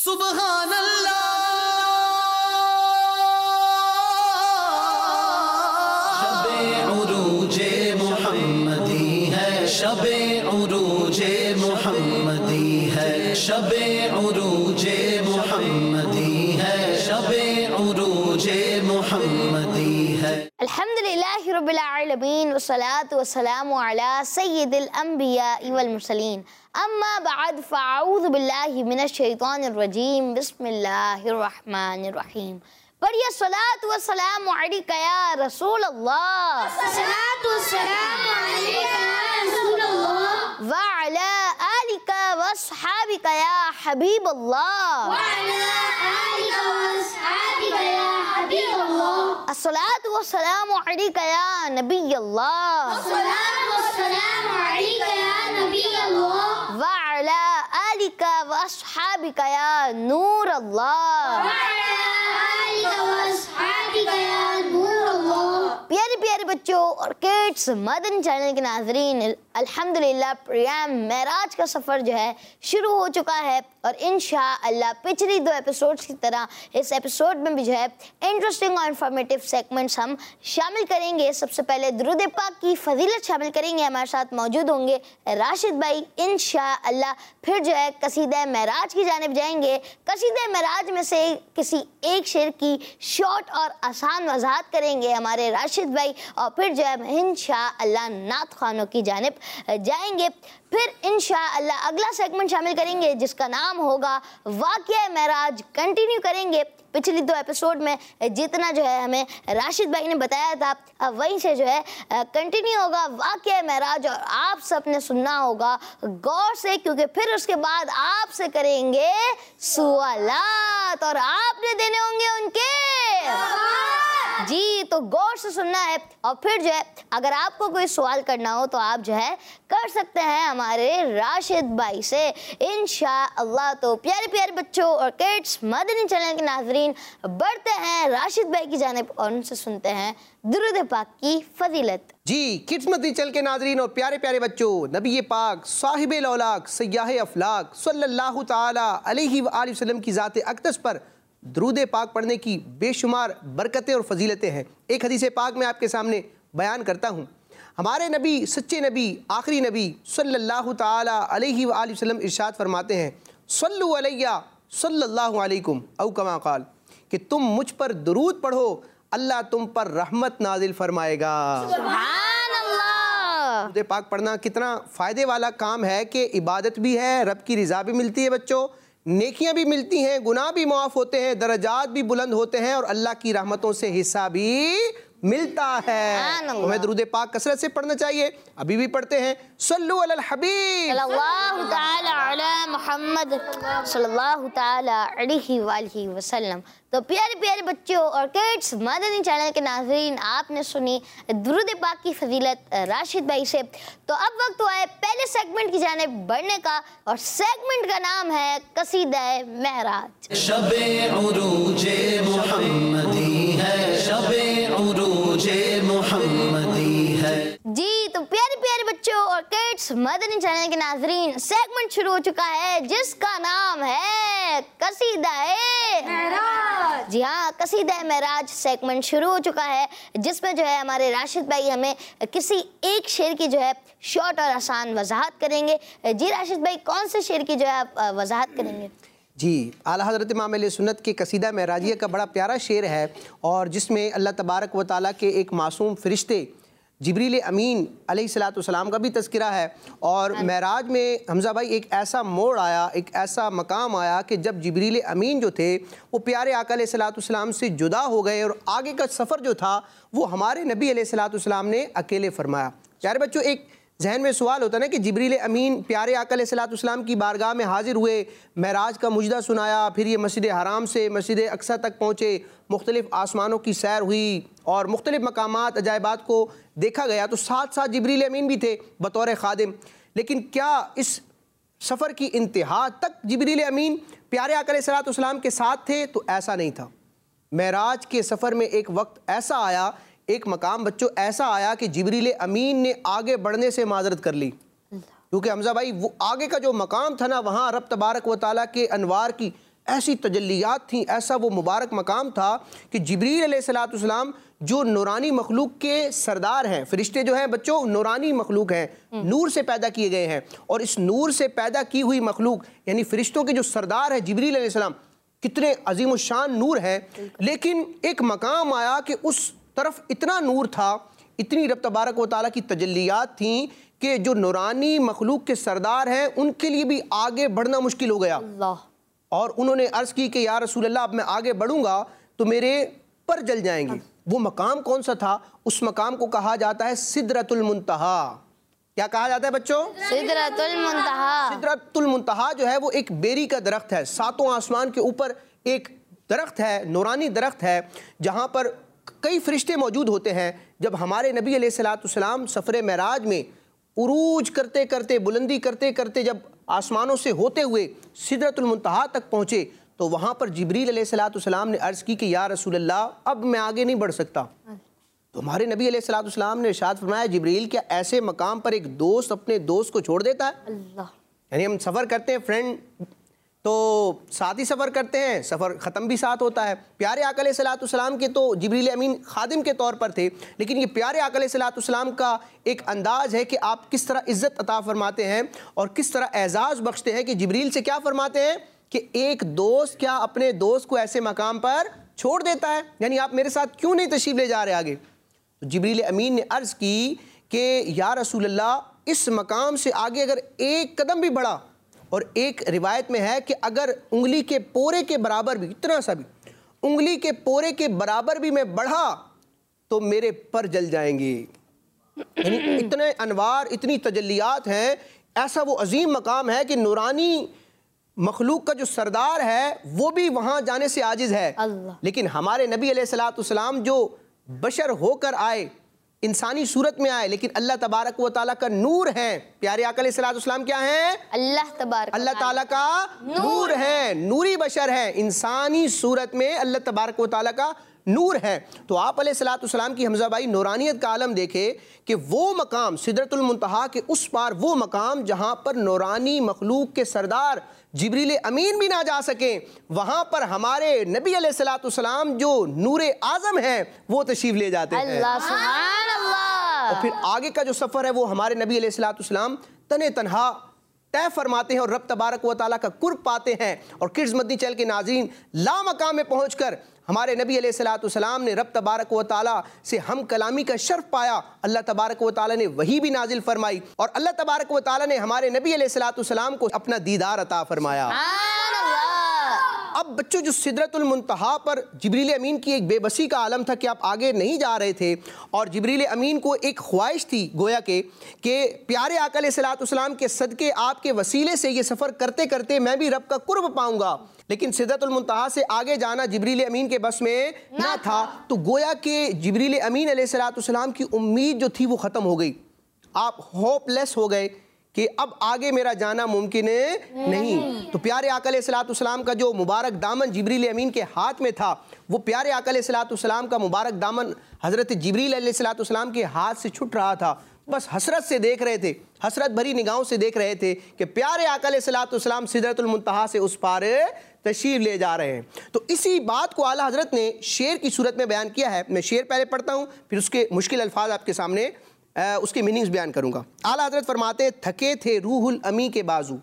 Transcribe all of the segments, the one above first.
सुबहान अल्लाह। शबे उरूजे मुहम्मदी है, शबे उरूजे मुहम्मदी है, शबे उरूजे मुहम्मदी है, शबे उरूजे मुहम्मदी है। अल्हम्दुलिल्लाहि रब्बिल आलमीन वस्सलातु वस्सलामु अला सय्यिदिल अंबिया वल मुरसलीन अम्मा बाद फ़अऊज़ु बिल्लाहि मिनश शैतानिर रजीम बिस्मिल्लाहिर रहमानिर रहीम। बढ़िया सलात व सलाम अलैका या रसूल अल्लाह, सलात व सलाम अलैका या रसूल अल्लाह, व अला आलिका व अस्हाबिका या हबीब अल्लाह, व अला आलिका व अस्हाबिका या हबीब अल्लाह। अस्सलातु व सलाम अलैका या नबी अल्लाह, सलात व सलाम अलैका या नबी अल्लाह, व अला आलिका व अस्हाबिका या नूर अल्लाह। व अला आलिका व अस्हाबिका या नूर अल्लाह। प्यारे प्यारे बच्चों और किड्स, मदनी चैनल के नाजरीन, अल्हम्दुलिल्लाह प्रोग्राम मेराज का सफ़र जो है शुरू हो चुका है और इंशाअल्लाह पिछली दो एपिसोड्स की तरह इस एपिसोड में भी जो है इंटरेस्टिंग और इन्फॉर्मेटिव सेगमेंट्स हम शामिल करेंगे। सबसे पहले दुरूद पाक की फजीलत शामिल करेंगे, हमारे साथ मौजूद होंगे राशिद भाई इंशाअल्लाह। फिर जो है कसीदा मेराज की जानिब जाएंगे। कसीदा मेराज में से किसी एक शेर की शॉर्ट और आसान वजाहत करेंगे हमारे राशिद भाई, और फिर जो है इंशाअल्लाह नात खानों की जानिब जाएंगे। फिर इंशाअल्लाह अगला सेगमेंट शामिल करेंगे जिसका नाम होगा वाक़या मेराज। कंटिन्यू करेंगे पिछली दो एपिसोड में जितना जो है हमें राशिद भाई ने बताया था, अब वहीं से जो है कंटिन्यू होगा वाक़या मेराज, और आप सब ने सुनना होगा गौर से, क्योंकि फिर उसके बाद आपसे करेंगे सवालात और आपने देने होंगे उनके जी, तो गौर से सुनना है। और फिर जो है अगर आपको कोई सवाल करना हो तो आप जो है कर सकते हैं हमारे राशिद भाई से इंशाअल्लाह। तो प्यारे प्यारे बच्चों और किड्स, मदनी चैनल के नाजरीन, बढ़ते हैं राशिद भाई की जानिब और उनसे सुनते हैं दुरूद पाक की फजीलत। जी किड्स मदनी चैनल के नाजरीन और प्यारे प्यारे बच्चों, नबी पाक साहिब लौलाक सय्याह अफलाक सल्लल्लाहु ताला अलैहि वसल्लम की ज़ात अक़दस पर दुरूद पाक पढ़ने की बेशुमार बरकतें और फजीलतें हैं। एक हदीस पाक मैं आपके सामने बयान करता हूँ। हमारे नबी, सच्चे नबी, आखिरी नबी सल्लल्लाहु ताला अलैहि वसल्लम इरशाद फरमाते हैं, सल्लु अलैया सल्लल्लाहु अलैकुम औ कमा क़ाल, कि तुम मुझ पर दुरूद पढ़ो, अल्लाह तुम पर रहमत नाजिल फरमाएगा। सुभान अल्लाह। दुरूद पाक पढ़ना कितना फ़ायदे वाला काम है कि इबादत भी है, रब की रज़ा भी मिलती है बच्चों, नेकियां भी मिलती हैं, गुनाह भी माफ़ होते हैं, दर्जात भी बुलंद होते हैं और अल्लाह की रहमतों से हिस्सा भी मिलता है। हमें दुरूद पाक कसरत से पढ़ना चाहिए। अभी भी पढ़ते हैं, सल्लु अलल हबीब सल्लल्लाहु ताला अला मुहम्मद सल्लल्लाहु ताला अलैहि वालैहि वसल्लम। तो प्यारे प्यारे बच्चों और किड्स, मदनी चैनल के नाज़रीन, आपने सुनी दुरूद पाक की फजीलत राशिद भाई से। तो अब वक्त हुआ है पहले सेगमेंट की जानिब बढ़ने का, और सेगमेंट का नाम है कसीदा मेराज। शबे उरूजे मुहम्मदी है, शबे उरूजे मुहम्मदी है। जी, तो प्यारे प्यारे बच्चों और किड्स, मदनी चैनल के नाजरीन, सेगमेंट शुरू हो चुका है जिसका नाम है कसीदा मेराज। जी हाँ, कसीदा मेराज सेगमेंट शुरू हो चुका है जिसमें जो है हमारे राशिद भाई हमें किसी एक शेर की जो है शॉर्ट और आसान वजाहत करेंगे। जी राशिद भाई, कौन से शेर की जो है आप वजाहत करेंगे? जी, आला हज़रत इमाम अहले सुन्नत के कसीदा मेराजिया का बड़ा प्यारा शेर है, और जिसमें अल्लाह तबारक व ताला के एक मासूम फ़रिश्ते जिब्रील अमीन अलैहिस्सलाम का भी तज़किरा है। और मेराज में हमज़ा भाई एक ऐसा मोड़ आया, एक ऐसा मकाम आया कि जब जिब्रील अमीन जो थे वो प्यारे आका अलैहिस्सलाम से जुदा हो गए और आगे का सफ़र जो था वो हमारे नबी अलैहिस्सलाम ने अकेले फरमाया। प्यारे बच्चों, एक जहन में सवाल होता है ना कि जिब्रील अमीन प्यारे आका अलैहिस्सलाम की बारगाह में हाजिर हुए, मेराज का मुजदा सुनाया, फिर ये मस्जिद हराम से मस्जिद अक्सा तक पहुँचे, मुख्तलिफ़ आसमानों की सैर हुई और मुख्तलिफ़ मकामात अजायबात को देखा गया। तो साथ साथ जिब्रील अमीन भी थे बतौर ख़ादिम। लेकिन क्या इस सफ़र की इंतहा तक जिब्रील अमीन प्यारे आका अलैहिस्सलाम के साथ थे? तो ऐसा नहीं था। मेराज के सफ़र में एक वक्त ऐसा आया, एक मकाम बच्चों ऐसा आया कि जिब्रील अमीन ने आगे बढ़ने से माजरत कर ली, क्योंकि हमज़ा भाई वो आगे का जो मकाम था ना, वहाँ रब तबारक व ताला के अनवार की ऐसी तजल्लियात थी, ऐसा वो मुबारक मकाम था कि जिब्रील अलैहिस्सलाम जो नूरानी मखलूक के सरदार हैं, फरिश्ते जो हैं बच्चों नूरानी मखलूक हैं, नूर से पैदा किए गए हैं, और इस नूर से पैदा की हुई मखलूक यानी फरिश्तों के जो सरदार हैं जिब्रील अलैहिस्सलाम, कितने अजीम शान नूर हैं। लेकिन एक मकाम आया कि उस तरफ इतना नूर था, इतनी रब तबारक व तआला की तजल्लियात थी कि जो नूरानी मखलूक के सरदार हैं उनके लिए भी आगे बढ़ना मुश्किल हो गया। और उन्होंने अर्ज़ की कि या रसूल अल्लाह, अब मैं आगे बढ़ूंगा तो मेरे पर जल जाएंगे। वो मकाम कौन सा था? उस मकाम को कहा जाता है सिदरतुल मुंतहा। क्या कहा जाता है बच्चों? सिदरतुल मुंतहा। सिदरतुल मुंतहा जो है वो एक बेरी का दरख्त है, सातों आसमान के ऊपर एक दरख्त है, नूरानी दरख्त है, जहाँ पर कई फरिश्ते मौजूद होते हैं। जब हमारे नबी अलैहिस्सलाम सफ़र मेराज में उरूज करते करते, बुलंदी करते करते जब आसमानों से होते हुए सिदरतुल मुंतहा तक पहुँचे तो वहाँ पर जिब्रील अलैहिस्सलाम ने अर्ज़ की कि या रसूल अल्लाह, अब मैं आगे नहीं बढ़ सकता। तो हमारे नबी अलैहिस्सलाम ने इरशाद फरमाया, जिब्रील, क्या ऐसे मकाम पर एक दोस्त अपने दोस्त को छोड़ देता है? अल्लाह। यानी हम सफ़र करते हैं फ्रेंड, तो साथ ही सफ़र करते हैं, सफ़र ख़त्म भी साथ होता है। प्यारे आका अलैहिस्सलाम के तो जिब्रील अमीन खादिम के तौर पर थे, लेकिन ये प्यारे आका अलैहिस्सलाम का एक अंदाज़ है कि आप किस तरह इज़्ज़त अता फरमाते हैं और किस तरह एजाज़ बख्शते हैं कि जिब्रील से क्या फरमाते हैं कि एक दोस्त क्या अपने दोस्त को ऐसे मकाम पर छोड़ देता है? यानी आप मेरे साथ क्यों नहीं तशरीफ़ ले जा रहे आगे? तो जिब्रील अमीन ने अर्ज़ की कि या रसूल अल्लाह, इस मकाम से आगे अगर एक कदम भी बढ़ा, और एक रिवायत में है कि अगर उंगली के पोरे के बराबर भी, इतना सा भी उंगली के पोरे के बराबर भी मैं बढ़ा तो मेरे पर जल जाएंगे। यानी इतने अनवार, इतनी तजल्लियात हैं। ऐसा वो अजीम मकाम है कि नूरानी मखलूक का जो सरदार है वो भी वहाँ जाने से आजिज़ है। लेकिन हमारे नबी अलैहिस्सलाम जो बशर होकर आए, इंसानी सूरत में आए, लेकिन अल्लाह तबारक व ताला का नूर है। प्यारे आका अलैहिस्सलाम क्या है? अल्लाह ताला का नूर है, नूरी बशर है, इंसानी सूरत में अल्लाह तबारक व ताला का नूर है। तो आप अलैहिस्सलाम की हमजा भाई नूरानियत का आलम देखे कि वो मकाम सिदरतुल मुंतहा के उस पार, वो मकाम जहाँ पर नूरानी मखलूक के सरदार जिब्रील अमीन भी ना जा सके, वहाँ पर हमारे नबी अलैहिस्सलाम जो नूर आज़म है वो तशरीफ़ ले जाते हैं। अल्लाह सुभान अल्लाह। और फिर आगे का जो सफ़र है वो हमारे नबी अलैहिस्सलाम तने तन्हा तय फरमाते हैं और रब तबारक व ताला का कुर्ब पाते हैं। और किड्स मदनी चैनल के नाज़रीन, ला मकाम में पहुँचकर हमारे नबी अलैहिस्सलाम ने रब तबारक व ताला से हम कलामी का शर्फ पाया। अल्लाह तबारक व ताला ने वही भी नाजिल फरमाई और अल्लाह तबारक व ताला ने हमारे नबी अलैहिस्सलाम को अपना दीदार अता फरमाया। अब बच्चों, जो सिदरतुल मुंतहा पर जिब्रील अमीन की एक बेबसी का आलम था कि आप आगे नहीं जा रहे थे, और जिब्रील अमीन को एक ख्वाहिश थी गोया के प्यारे आका अलैहिस्सलाम के सदके, आपके वसीले से ये सफ़र करते करते मैं भी रब का कुर्ब पाऊंगा। लेकिन सिदरतुल मुंतहा से आगे जाना जिब्रील अमीन के बस में ना था। तो गोया के जिब्रील अमीन अलैहिस्सलाम की उम्मीद जो थी वो ख़त्म हो गई। आप होपलेस हो गए कि अब आगे मेरा जाना मुमकिन नहीं। तो प्यारे आका अलैहिस्सलाम का जो मुबारक दामन जिब्रील अमीन के हाथ में था, वो प्यारे आका अलैहिस्सलाम का मुबारक दामन हज़रत जिब्रील अलैहिस्सलाम के हाथ से छूट रहा था। बस हसरत से देख रहे थे, हसरत भरी निगाहों से देख रहे थे कि प्यारे आका अलैहिस्सलाम सिदरतुल मुंतहा से उस पार तशरीफ़ ले जा रहे हैं। तो इसी बात को आला हज़रत ने शेर की सूरत में बयान किया है। मैं शेर पहले पढ़ता हूँ, फिर उसके मुश्किल अल्फाज आपके सामने उसके मीनिंग्स बयान करूंगा। आला हज़रत फरमाते, थके थे रूहुल अमी के बाजू।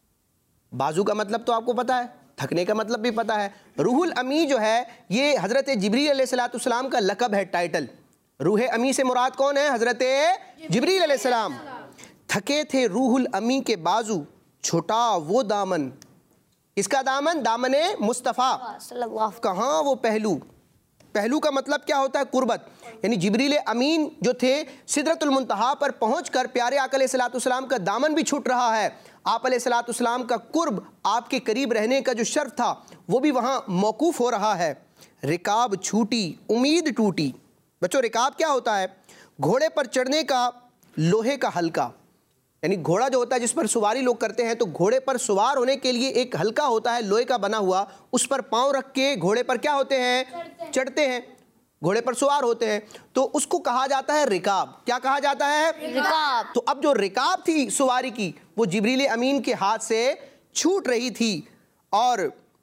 बाजू का मतलब तो आपको पता है, थकने का मतलब भी पता है। रूहुल अमी जो है ये हज़रत जिब्रील अलैहिस्सलाम का लक़ब है, टाइटल। रूह अमी से मुराद कौन है? हज़रत जिब्रील अलैहिस्सलाम। थके थे रूहुल अमी के बाजू, छोटा वो दामन। इसका दामन, दामने मुस्तफ़ा। कहाँ वो पहलू? पहलू का मतलब क्या होता है? कुर्बत। यानी जिब्रील अमीन जो थे सिदरतुल मुंतहा पर पहुंचकर प्यारे आका अलैहिस्सलाम का दामन भी छूट रहा है। आप अलैहिस्सलाम का कुर्ब, आपके करीब रहने का जो शर्फ था वो भी वहाँ मौकूफ़ हो रहा है। रिकाब छूटी उम्मीद टूटी। बच्चों, रिकाब क्या होता है? घोड़े पर चढ़ने का लोहे का हल्का। यानी घोड़ा जो होता है जिस पर सवारी लोग करते हैं, तो घोड़े पर सवार होने के लिए एक हल्का होता है लोहे का बना हुआ, उस पर पाँव रख के घोड़े पर क्या होते हैं? चढ़ते हैं, घोड़े पर सवार होते हैं। तो उसको कहा जाता है रिकाब। क्या कहा जाता है? रिकाब। तो अब जो रिकाब थी सवारी की, वो जिब्रील अमीन के हाथ से छूट रही थी। और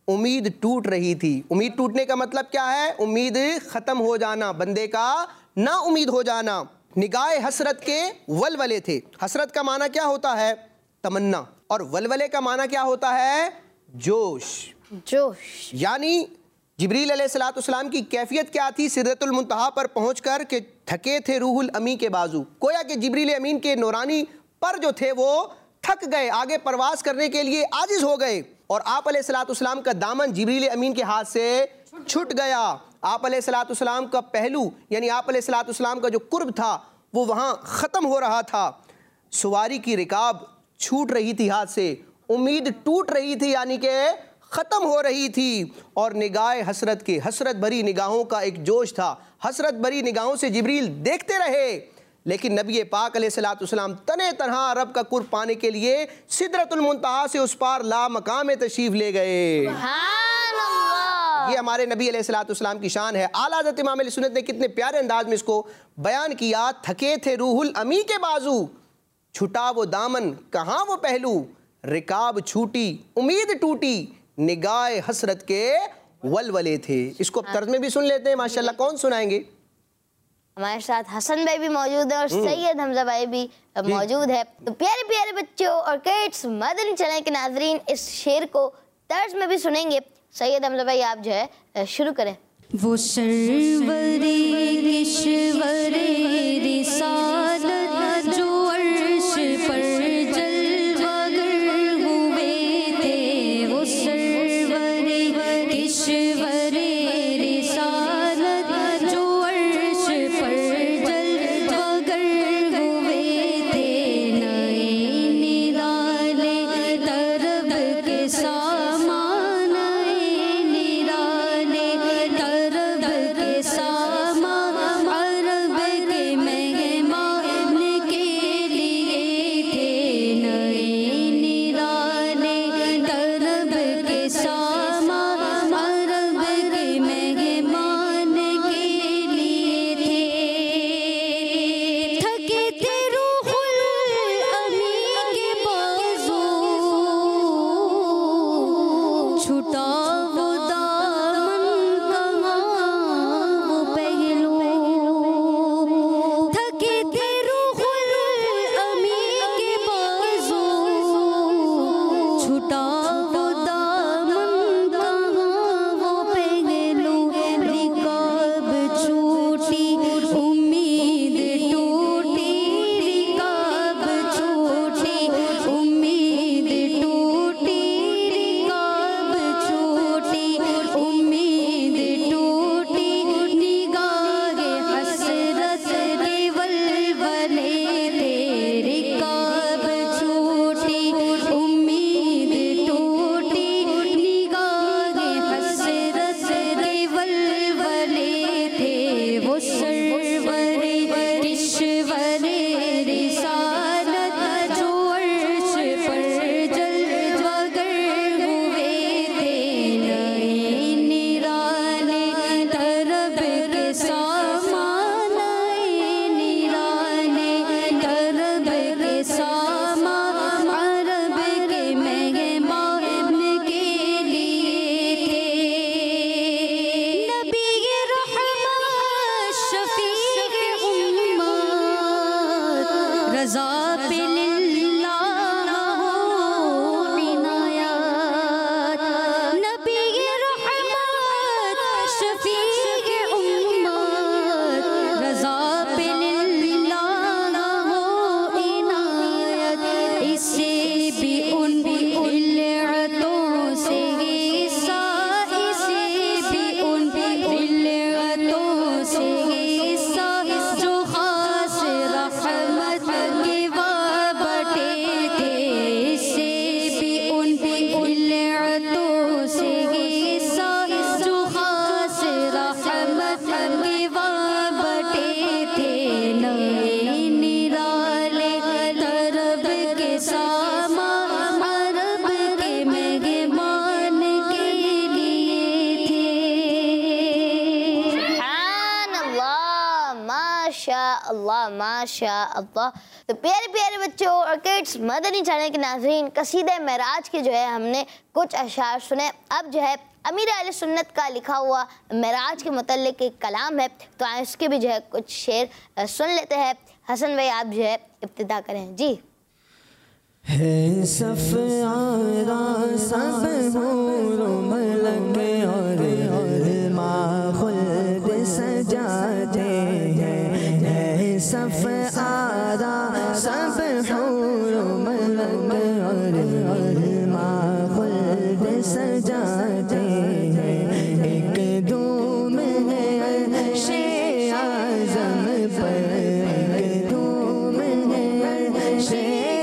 उम्मीद टूट रही थी। उम्मीद टूटने का मतलब क्या है? उम्मीद ख़त्म हो जाना, बंदे का ना उम्मीद हो जाना। निगाह हसरत के वलवले थे। हसरत का माना क्या होता है? तमन्ना। और वलवले का माना क्या होता है? जोश। जोश। यानी जिब्रील अलैहिस्सलाम की कैफियत क्या थी सिदरतुल मुंतहा पर पहुंचकर के थके थे रूहुल अमी के बाजू। गोया कि जिब्रील अमीन के नूरानी पर जो थे वो थक गए, आगे परवास करने के लिए आजिज हो गए, और आप अलैहिस्सलाम का दामन जिब्रील अमीन के हाथ से छूट गया। आप अलैहिस्सलाम का पहलू यानी आप अलैहिस्सलाम का जो कुर्ब था वो वहाँ ख़त्म हो रहा था। सवारी की रिकाब छूट रही थी हाथ से, उम्मीद टूट रही थी यानी कि ख़त्म हो रही थी। और निगाह हसरत के, हसरत भरी निगाहों का एक जोश था। हसरत भरी निगाहों से जिब्रील देखते रहे, लेकिन नबी पाक अलैहिस्सलाम तने तनहा रब का कुर्ब पाने के लिए सिदरतुल मुंतहा से उस पार ला मकाम तशरीफ ले गए। ये हमारे नबी अलैहिस्सलाम की शान है। आला हज़रत इमाम अहले सुन्नत ने कितने प्यारे अंदाज में इसको बयान किया। थके थे रूहुल अमी के बाजू, छुटा वो दामन कहाँ वो पहलू, रिकाब छूटी उम्मीद टूटी, निगाह हसरत के वलवले थे। इसको तर्जमे भी सुन लेते हैं माशाल्लाह। कौन सुनाएंगे? हमारे साथ हसन भाई भी मौजूद है और सैयद हमजा भाई भी मौजूद है। तो प्यारे प्यारे बच्चों और किड्स, मदनी चैनल के नाजरीन इस शेर को तर्ज में भी सुनेंगे। सैयद हमजा भाई आप जो है शुरू करें। वो सरवरे किश्वरे रिसालत जो अर्श पर जलवागर हुए थे, वो सरवरे किश्वरे रिसालत जो अर्श पर जलवागर हुए थे, नए निराले तरब के सामान, नए निराले तरब के सामान अरब के मेहमान के लिए थे, नए निराले तरब के सामान अरब के मेहमान के लिए थे। थके थे रूहुल अमी के बाजू, छुटा वो दामन कहाँ वो पहलू, थके थे रूहुल अमी के बाजू, छुटा वो दामन कहाँ वो पहलू, रिकाब छूटी उम्मीद टूटी, रिकाब छूटी उम्मीद टूटी, रिकाब छूटी अल्लाह माशा अल्लाह। तो प्यारे प्यारे बच्चों और किड्स, मदनी चैनल के नाज़रीन, कसीदे मेराज के जो है हमने कुछ अशार सुने। अब जो है अमीर अहले सुन्नत का लिखा हुआ मेराज के मुतल्लिक एक कलाम है, तो आए उसके भी जो है कुछ शेर सुन लेते हैं। हसन भाई आप जो है इब्तिदा करें जी। है सफ़ारा सब हूर मलक और माखुद सजाते हैं। है सफ़ारा सब हूर मलक और माखुद सजाते हैं। एक धूम है शे आज़म पर, एक धूम है शे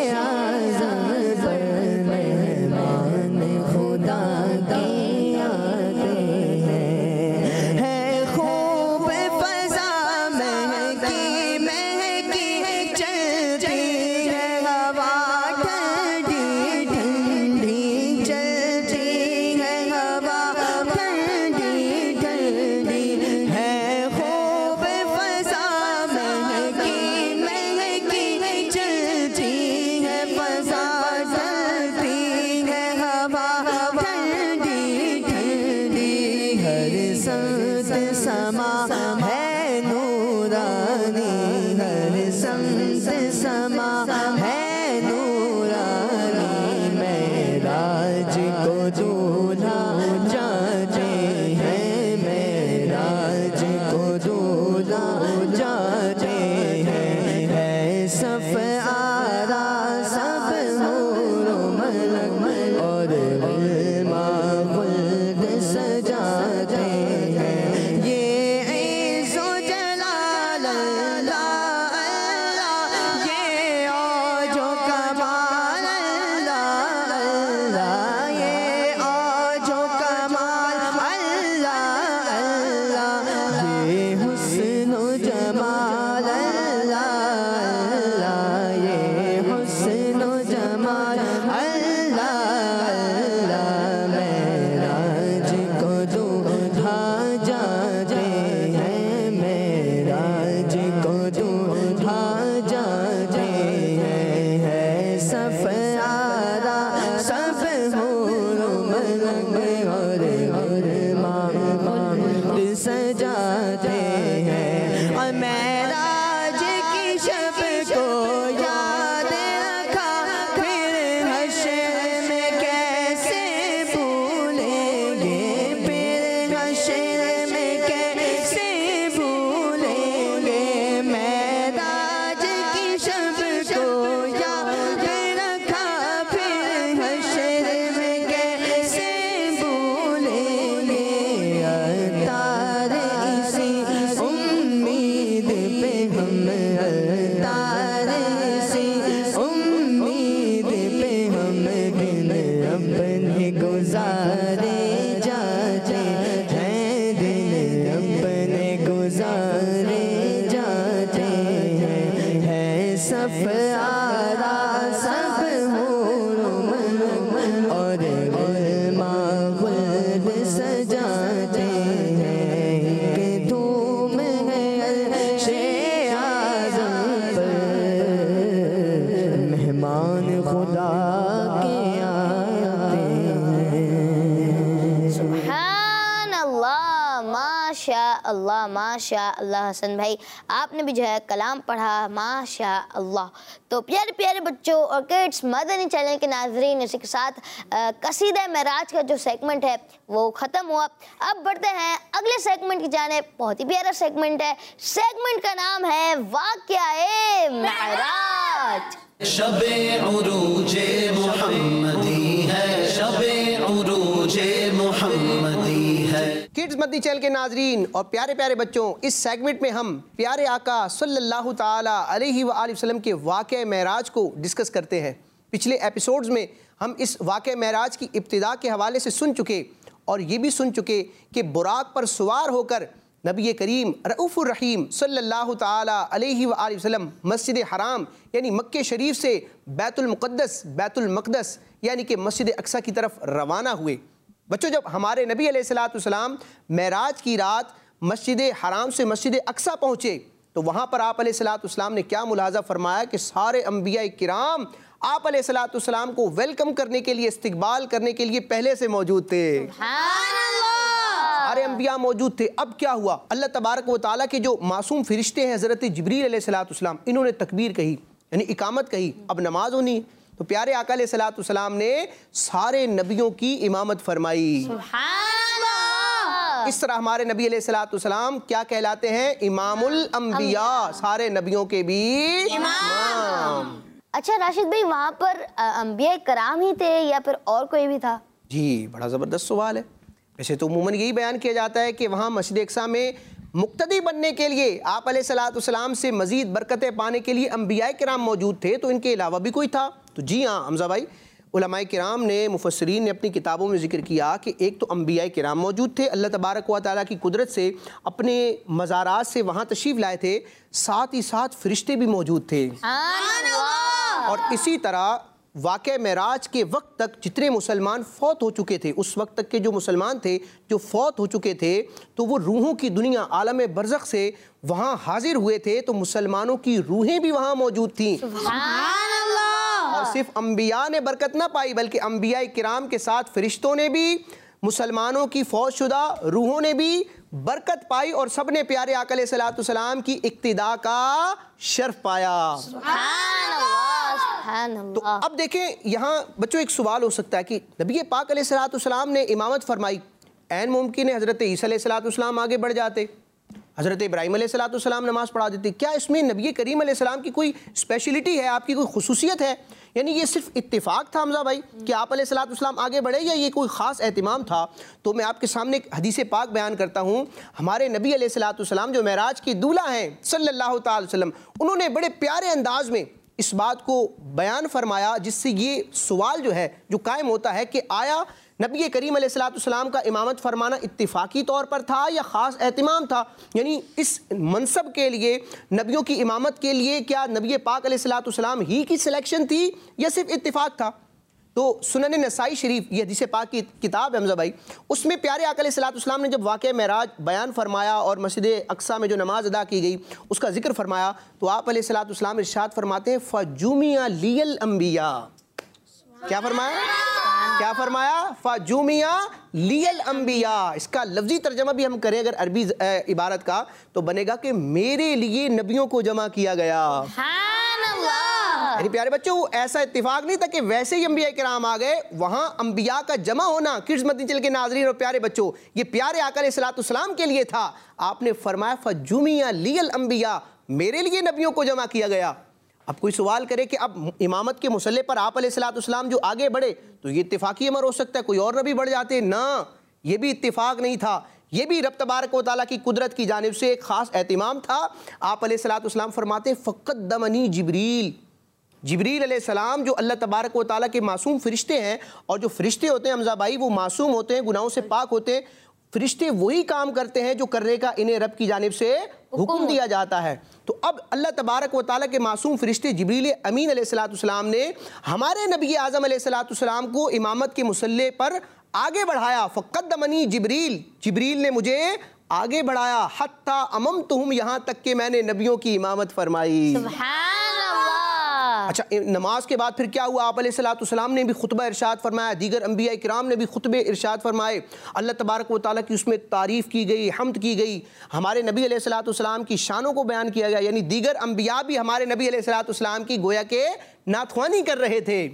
अल्लाह माशा अल्लाह। हसन भाई आपने भी जो है कलाम पढ़ा, माशा अल्लाह। तो प्यारे प्यारे बच्चों और किड्स, मदनी चैनल के नाजरीन, इसी के साथ कसीदा मेराज का जो सेगमेंट है वो ख़त्म हुआ। अब बढ़ते हैं अगले सेगमेंट की जानिब। बहुत ही प्यारा सेगमेंट है, सेगमेंट का नाम है वाक़या मेराज। शबे उरूजे मुहम्मदी है, शबे उरूजे मुहम्मदी है। किड्स मदनी चैनल के नाजरीन और प्यारे प्यारे बच्चों, इस सेगमेंट में हम प्यारे आका सल्लल्लाहु ताला अलैहि वसल्लम के वाक़या मेराज को डिस्कस करते हैं। पिछले एपिसोड्स में हम इस वाक़या मेराज की इब्तिदा के हवाले से सुन चुके और ये भी सुन चुके कि बुराक पर सवार होकर नबी करीम रऊफ़ुर रहीम सल्लल्लाहु ताला अलैहि वसल्लम मस्जिद हराम यानी मक्के शरीफ से बैतुल मुक़द्दस बैतुल मक़दस यानी कि मस्जिद अक्सा की तरफ रवाना हुए। बच्चों, जब हमारे नबी अलैहिस्सलातु वस्सलाम मेराज की रात मस्जिद हराम से मस्जिद अक्सा पहुँचे तो वहाँ पर आप अलैहिस्सलाम ने क्या मुलाजा फरमाया कि सारे अंबिया किराम आप अलैहिस्सलाम को वेलकम करने के लिए, इस्तकबाल करने के लिए पहले से मौजूद थे। सारे अंबिया मौजूद थे। अब क्या हुआ, अल्लाह तबारक व तआला के जो मासूम फरिश्ते हैं हज़रत जिब्रील अलैहिस्सलाम, इन्होंने तकबीर कही यानी इकामत कही, अब नमाज होनी। तो प्यारे आका अलैहिस्सलाम ने सारे नबियों की इमामत फरमाई। इस तरह हमारे नबी अलैहिस्सलाम क्या कहलाते हैं, इमामुल अंबिया, सारे नबियों के भी इमाम। अच्छा राशिद भाई, वहाँ पर अंबिया कराम ही थे या फिर और कोई भी था? जी बड़ा ज़बरदस्त सवाल है। वैसे तो उमूमन यही बयान किया जाता है कि वहाँ मस्जिद अक्सा में मुक्तदी बनने के लिए, आप अलैहिस्सलाम से मज़ीद बरकतें पाने के लिए अंबिया किराम मौजूद थे, तो इनके अलावा भी कोई था? तो जी हाँ हमज़ा भाई, उलमाए किराम ने, मुफस्सिरीन ने अपनी किताबों में ज़िक्र किया कि एक तो अंबिया किराम मौजूद थे, अल्लाह तबारक व तआला की कुदरत से अपने मज़ारात से वहाँ तशरीफ़ लाए थे, साथ ही साथ फरिश्ते भी मौजूद थे। और इसी तरह वाक़या मेराज के वक्त तक जितने मुसलमान फौत हो चुके थे, उस वक्त तक के जो मुसलमान थे जो फौत हो चुके थे, तो वो रूहों की दुनिया आलम बरज़ख से वहाँ हाजिर हुए थे, तो मुसलमानों की रूहें भी वहाँ मौजूद थीं। और सिर्फ अंबिया ने बरकत ना पाई, बल्कि अंबिया किराम के साथ फरिश्तों ने भी, मुसलमानों की फौत शुदा रूहों ने भी बरकत पाई, और सब ने प्यारे आका अलैहिस्सलाम की इक्तिदा का शर्फ पाया। तो अब देखें यहाँ बच्चों एक सवाल हो सकता है कि नबी पाक अलैहिस्सलाम ने इमामत फरमाई, ऐन मुमकिन है हज़रत ईसा अलैहिस्सलाम आगे बढ़ जाते, हज़रत इब्राहीम अलैहिस्सलाम नमाज पढ़ा देते। क्या इसमें नबी करीम अलैहिस्सलाम की कोई स्पेशलिटी है, आपकी कोई खुसूसियत है? यानी ये सिर्फ इत्तेफाक था हमज़ा भाई कि आप अलैहिस्सलाम आगे बढ़े, या ये कोई ख़ास एहतिमाम था? तो मैं आपके सामने एक हदीस पाक बयान करता हूँ। हमारे नबी अलैहिस्सलाम जो मेराज की दूल्हा हैं सल्लल्लाहु अलैहि वसल्लम, उन्होंने बड़े प्यारे अंदाज में इस बात को बयान फरमाया, जिससे ये सवाल जो है जो कायम होता है कि आया नबी करीम अलैहिस्सलाम का इमामत फरमाना इत्तिफाकी तौर पर था या ख़ास एहतिमाम था? यानी इस मनसब के लिए, नबियों की इमामत के लिए, क्या नबी पाक अलैहिस्सलाम ही की सिलेक्शन थी या सिर्फ इत्तिफाक था? तो सुनन नसाई शरीफ, ये हदीस पाक की किताब है हमज़ा भाई, उसमें प्यारे आका अलैहिस्सलाम ने जब वाक़या मेराज बयान फरमाया और मस्जिद अक्सा में जो नमाज अदा की गई उसका जिक्र फरमाया, तो आप अलैहिस्सलाम इरशाद फरमाते हैं, फ़जुमिया लियल अंबिया। क्या फरमाया? क्या फरमाया? फ़जुमिया लियल अंबिया। इसका लफ्ज़ी तर्जमा भी हम करें अगर अरबी इबारत का, तो बनेगा कि मेरे लिए नबियों को जमा किया गया। प्यारे बच्चों, ऐसा इत्तिफाक नहीं था कि वैसे ही अंबिया किराम आ गए, वहाँ अंबिया का जमा होना, किड्स मदनी चैनल के नाज़रीन और प्यारे बच्चों, ये प्यारे आका अलैहिस्सलाम के लिए था। आपने फरमाया फ़जुमिया लियल अंबिया, मेरे लिए नबियों को जमा किया गया। अब कोई सवाल करे कि अब इमामत के मुसल्ले पर आप अलैहिस्सलाम जो आगे बढ़े, तो ये इत्तिफाकी अमर हो सकता है, कोई और नबी बढ़ जाते ना, ये भी इत्तिफाक नहीं था, ये भी रब तबारक व तआला की कुदरत की जानिब से एक ख़ास एहतिमाम था। आप अलैहिस्सलाम फरमाते फ़क़द्दमनी जिब्रील, जिब्रील अलैहिस्सलाम जो अल्लाह तबारक व तआला के मासूम फ़रिश्ते हैं, और जो फ़रिश्ते होते हैं हमज़ा भाई वो मासूम होते हैं, गुनाहों से पाक होते हैं। फ़रिश्ते वही काम करते हैं जो करने का इन्हें रब की जानिब से हुक्म दिया जाता है। तो अब अल्लाह तबारक व तआला के मासूम फ़रिश्ते जिब्रील अमीन अलैहिस्सलाम ने हमारे नबी आज़म अलैहिस्सलाम को इमामत के मुसल्ले पर आगे बढ़ाया। फ़क़द्दमनी जिब्रील, जिब्रील ने मुझे आगे बढ़ाया, हत्ता अममतुहुम, यहाँ तक कि मैंने नबियों की इमामत फरमाई। अच्छा, नमाज के बाद फिर क्या हुआ? आप अलैहिस्सलाम ने भी खुतबा इरशाद फरमाया, दीगर अंबिया किराम ने भी खुतबे इरशाद फरमाए, अल्लाह तबारक व तआला की उसमें तारीफ़ की गई, हम्द की गई, हमारे नबी अलैहिस्सलाम की शानों को बयान किया गया। यानी दीगर अंबिया भी हमारे नबी अलैहिस्सलाम की गोया के नाथवानी कर रहे थे।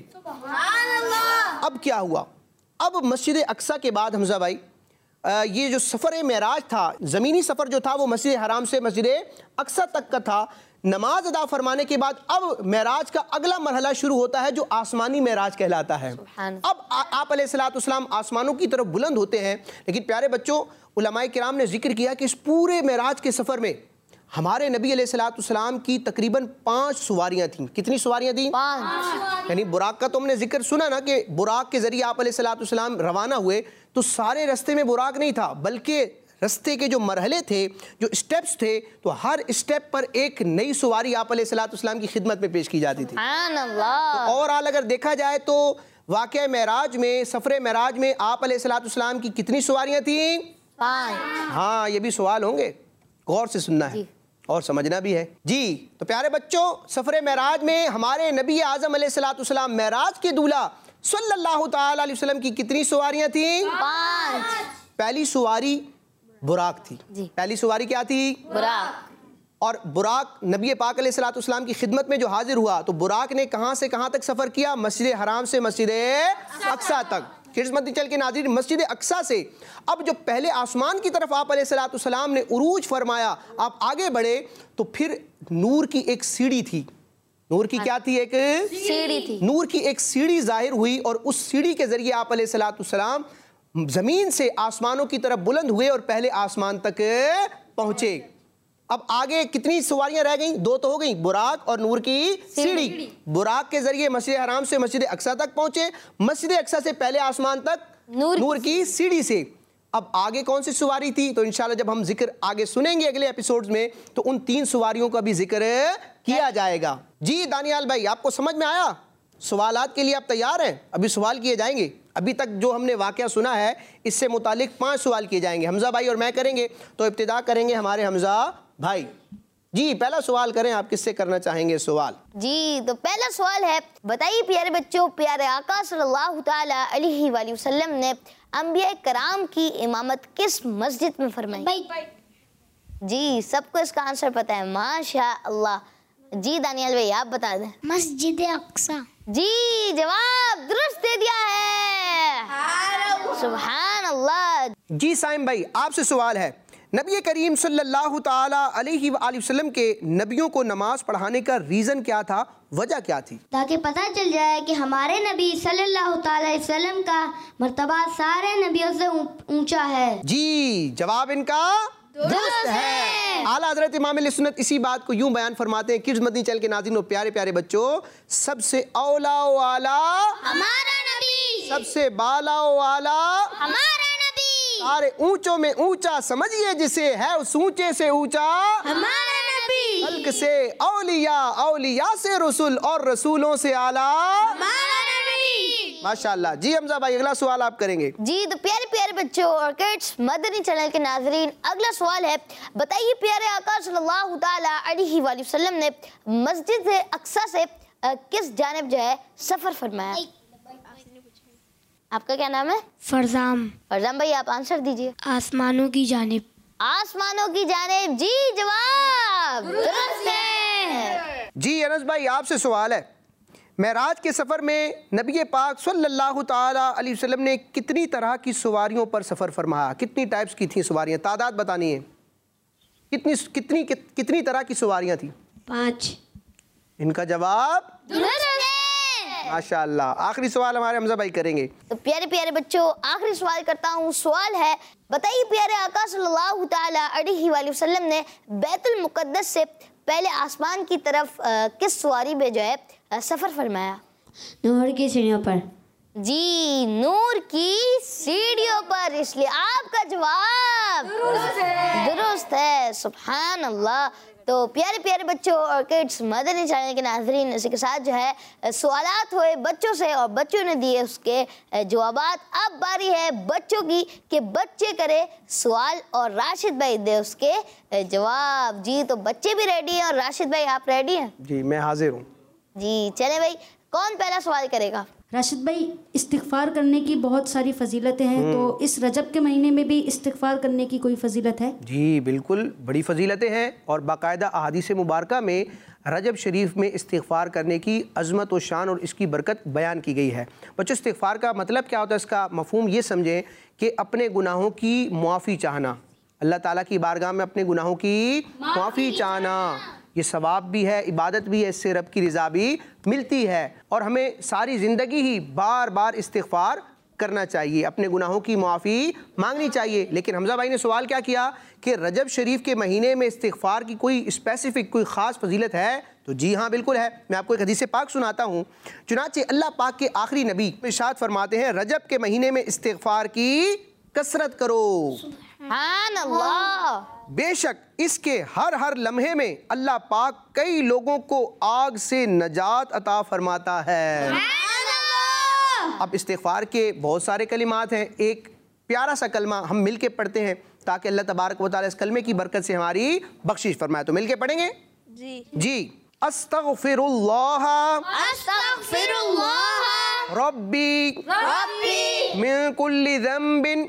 अब क्या हुआ? अब मस्जिद अक्सा के बाद हमज़ा भाई ये जो सफ़र मेराज था, ज़मीनी सफ़र जो था वो मस्जिद हराम से मस्जिद अक्सा तक का था। नमाज अदा फरमाने के बाद अब मेराज का अगला मरहला शुरू होता है जो आसमानी मेराज कहलाता है। अब आप अलैहिस्सलाम आसमानों की तरफ बुलंद होते हैं। लेकिन प्यारे बच्चों, उलमाए किराम ने जिक्र किया कि इस पूरे मेराज के सफ़र में हमारे नबी अलैहिस्सलाम की तकरीबन 5 सवारियाँ थीं। कितनी सवारियाँ थीं? 5। यानी बुराक का तो हमने जिक्र सुना ना कि बुराक के ज़रिए आप अलैहिस्सलाम रवाना हुए, तो सारे रास्ते में बुराक नहीं था, बल्कि रास्ते के जो मरहले थे, जो स्टेप्स थे, तो हर स्टेप पर एक नई सवारी आप अलैहिस्सलाम की खिदमत में पेश की जाती थी। तो ओवरऑल अगर देखा जाए तो वाक़या मेराज में, सफ़र मेराज में आप अलैहिस्सलाम की कितनी सवारियाँ थीं? 5। हाँ, ये भी सवाल होंगे, गौर से सुनना है। और समझना भी है। जी तो प्यारे बच्चों, सफ़र मेराज में हमारे नबी आज़म अलैहिस्सलाम मेराज के दूल्हा सल्लल्लाहु ताला अलैहि वसल्लम की कितनी सवारियां थी? 5। पहली सवारी बुराक थी। पहली सवारी क्या थी? बुराक। और बुराक नबी पाक अलैहिस्सलाम की खिदमत में जो हाजिर हुआ, तो बुराक ने कहाँ से कहाँ तक सफ़र किया? मस्जिद हराम से मस्जिद अक्सा तक। खिदमत चल के नाज़रीन, मस्जिद अक्सा से अब जो पहले आसमान की तरफ आप अलैहिस्सलाम ने उरूज फरमाया, आप आगे बढ़े, तो फिर नूर की एक सीढ़ी थी। नूर की क्या थी? एक सीढ़ी थी। नूर की एक सीढ़ी जाहिर हुई और उस सीढ़ी के जरिए आप अलैहिस्सलाम जमीन से आसमानों की तरफ बुलंद हुए और पहले आसमान तक पहुंचे। अब आगे कितनी सवारियां रह गईं? 2 तो हो गई, बुराक और नूर की सीढ़ी। बुराक के जरिए मस्जिद हराम से मस्जिद अक्सा तक पहुंचे, मस्जिद अक्सा से पहले आसमान तक नूर की सीढ़ी से। अब आगे कौन सी सवारी थी? तो इंशाल्लाह जब हम जिक्र आगे सुनेंगे अगले एपिसोड्स में, तो उन 3 सवारियों का भी जिक्र किया जाएगा। जी दानियाल भाई, आपको समझ में आया? सवालात के लिए आप तैयार हैं? अभी सवाल किए जाएंगे। अभी तक जो हमने वाकया सुना है, इससे मुतालिक 5 सवाल किए जाएंगे। हमजा भाई और मैं करेंगे। तो इब्तिदा करेंगे हमारे हमजा भाई। जी पहला सवाल करें, आप किससे करना चाहेंगे सवाल? जी तो पहला सवाल है, बताइए प्यारे बच्चों, प्यारे आका सल्लल्लाहु ताला अलैहि वसल्लम ने अंबिया कराम की इमामत किस मस्जिद में फरमाई? जी सबको इसका आंसर पता है, माशा अल्लाह। जी दानियाल भाई आप बता दें। मस्जिद अक्सा। जी जवाब दुरुस्त दे दिया है, सुभान अल्लाह। जी साइम भाई, आपसे सवाल है, नबी करीम सल्लल्लाहु ताला अलैहि वसल्लम के नबियों को नमाज पढ़ाने का रीज़न क्या था, वजह क्या थी? ताकि पता चल जाए कि हमारे नबी सल्लल्लाहु ताला अलैहि वसल्लम का मर्तबा सारे नबियों से ऊंचा है। जी जवाब इनका दुरुस्त है। आला हज़रत इमाम अहले सुन्नत इसी बात को यूं बयान फरमाते हैं, किड्स मदनी चैनल के नाज़रीन और प्यारे प्यारे बच्चों, सबसे औला वाला हमारा नबी, सबसे बाला वाला हमारा नबी, सारे ऊंचों में ऊंचा समझिए जिसे, है उस ऊंचे से ऊंचा हमारा नबी, खल्क से औलिया, औलिया से रसूल और रसूलों से आला हमारा नबी। माशाअल्लाह। जी हमजा भाई, अगला सवाल आप करेंगे। जी तो प्यारे प्यारे बच्चों और किड्स मदनी चैनल के नाजरीन, अगला सवाल है, बताइए प्यारे आका सल्लल्लाहु ताला अलैहि वसल्लम ने मस्जिद अक्सा से किस जानिब जो है सफर फरमाया? आपका क्या नाम है? फरजाम। फरजाम भाई आप आंसर दीजिए। आसमानों की जानिब। आसमानों की जानिब। जी जवाब दुरुस्त है। जी अनस भाई, आपसे सवाल है, मेराज के सफ़र में नबी पाक सल्लल्लाहु ताला अलैहि वसल्लम ने कितनी तरह की सवारियों पर सफ़र फरमाया? कितनी टाइप्स की थी सवारियाँ? तादाद बतानी है। कितनी तरह की सवारियाँ थी? 5। इनका जवाब दुरुस्त है। माशाअल्लाह। आखिरी सवाल हमारे हमजा भाई करेंगे। तो प्यारे प्यारे बच्चों, आखिरी सवाल करता हूँ। सवाल है, बताइए प्यारे आका सल्लल्लाहु ताला अलैहि वसल्लम ने बैतुल मुक़द्दस से पहले आसमान की तरफ किस सवारी में जो है सफर फरमाया? नूर की सीढ़ियों पर। जी नूर की सीढ़ियों पर, इसलिए आपका जवाब दुरुस्त है, सुभान अल्लाह। तो प्यारे प्यारे बच्चों और किड्स मदनी चैनल के नाजरीन, इसी के साथ जो है सवालात हुए बच्चों से और बच्चों ने दिए उसके जवाबात। अब बारी है बच्चों की कि बच्चे करे सवाल और राशिद भाई दे उसके जवाब। जी तो बच्चे भी रेडी हैं और राशिद भाई आप रेडी हैं? जी मैं हाजिर हूँ। जी चले भाई, कौन पहला सवाल करेगा? राशिद भाई, इस्तिग़फ़ार करने की बहुत सारी फजीलतें हैं, तो इस रजब के महीने में भी इस्तिग़फ़ार करने की कोई फजीलत है? जी बिल्कुल, बड़ी फजीलतें हैं और बाकायदा अहादीस मुबारका में रजब शरीफ में इस्तिग़फ़ार करने की अज़मत व शान और इसकी बरकत बयान की गई है। बच्चों, इस्तिग़फ़ार का मतलब क्या होता है? इसका मफ़हूम ये समझें कि अपने गुनाहों की मुआफ़ी चाहना, अल्लाह ताला की बारगाह में अपने गुनाहों की मुआफ़ी चाहना, ये सवाब भी है, इबादत भी है, इससे रब की रज़ा भी मिलती है। और हमें सारी ज़िंदगी ही बार बार इस्तिग़फ़ार करना चाहिए, अपने गुनाहों की मुआफ़ी मांगनी चाहिए। लेकिन हमजा भाई ने सवाल क्या किया कि रजब शरीफ के महीने में इस्तिग़फ़ार की कोई स्पेसिफ़िक, कोई ख़ास फजीलत है? तो जी हाँ बिल्कुल है। मैं आपको एक हदीस पाक सुनाता हूँ। चुनांचे अल्लाह पाक के आखिरी नबी इरशाद फरमाते हैं, रजब के महीने में इस्तिग़फ़ार की कसरत करो, सुभान अल्लाह, बेशक इसके हर लम्हे में अल्लाह पाक कई लोगों को आग से नजात अता फरमाता है। अब इस्तिग़फ़ार के बहुत सारे कलिमात हैं। एक प्यारा सा कलमा हम मिल के पढ़ते हैं ताकि अल्लाह तबारक व तआला इस कलमे की बरकत से हमारी बख्शिश फरमाए। तो मिल के पढ़ेंगे जी। अस्तगफिरुल्लाह रब्बी मिन कुल्ली ज़ंबिन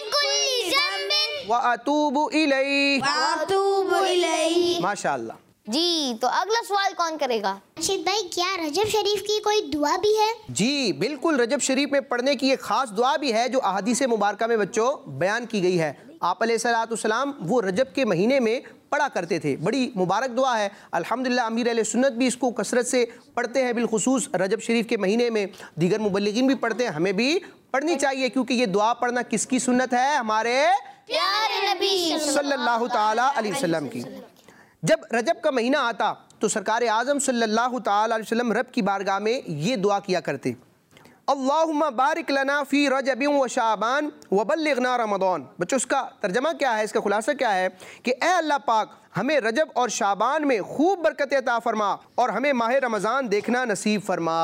व अतूबु इलैहि। माशाअल्लाह जी। तो अगला सवाल कौन करेगा? राशिद भाई, क्या रजब शरीफ की कोई दुआ भी है? जी बिल्कुल, रजब शरीफ में पढ़ने की एक खास दुआ भी है जो अहादीस मुबारका में बच्चों बयान की गई है। आप अलैहिस्सलाम वो रजब के महीने में पढ़ा करते थे। बड़ी मुबारक दुआ है। अल्हम्दुलिल्लाह अमीर अहले सुन्नत भी इसको कसरत से पढ़ते हैं, बिलखुसूस रजब शरीफ के महीने में। दीगर मुबल्लिगीन भी पढ़ते हैं, हमें भी पढ़नी चाहिए क्योंकि ये दुआ पढ़ना किसकी सुन्नत है? हमारे प्यारे नबी सल्लल्लाहु ताला अलैहि वसल्लम की। जब रजब का महीना आता तो सरकार आज़म सल्लल्लाहु ताला अलैहि वसल्लम रब की बारगाह में ये दुआ किया करते, अल्लाहुम्मा बारिक लना फ़ी रजबिन व शाबान व बल्लिगना रमज़ान। बच्चों इसका तर्जमा क्या है, इसका खुलासा क्या है कि ए अल्लाह पाक हमें रजब और शाबान में खूब बरकत अता फरमा और हमें माह रमज़ान देखना नसीब फरमा।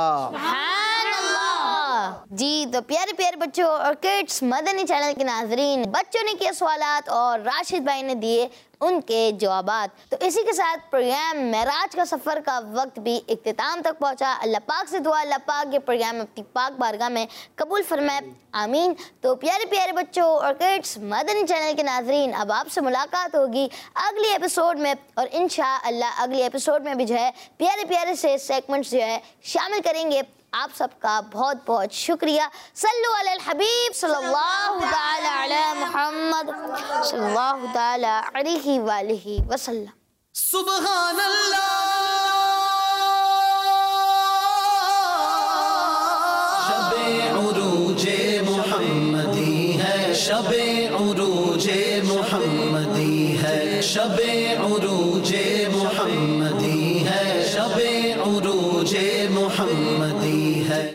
जी। तो प्यारे प्यारे बच्चों और किड्स मदनी चैनल के नाजरीन, बच्चों ने किए सवालात और राशिद भाई ने दिए उनके जवाबात। तो इसी के साथ प्रोग्राम मेराज का सफ़र का वक्त भी इख्तिताम तक पहुंचा। अल्लाह पाक से दुआ अल्लाह पाक ये प्रोग्राम अपनी पाक बारगाह में कबूल फरमाए, आमीन। तो प्यारे प्यारे बच्चों और किड्स मदनी चैनल के नाजरीन, अब आपसे मुलाकात होगी अगली एपिसोड में और इंशाअल्लाह अगली एपिसोड में भी जो है प्यारे प्यारे से सेगमेंट्स जो है शामिल करेंगे। आप सबका बहुत बहुत शुक्रिया। सल्लु अलल हबीब सल्लल्लाहु तआला अला मुहम्मद सल्लल्लाहु तआला अलैहि वालिहि वसल्लम। सुब्हानल्लाह। शबे उरूजे मोहम्मदी है, शबे उरूज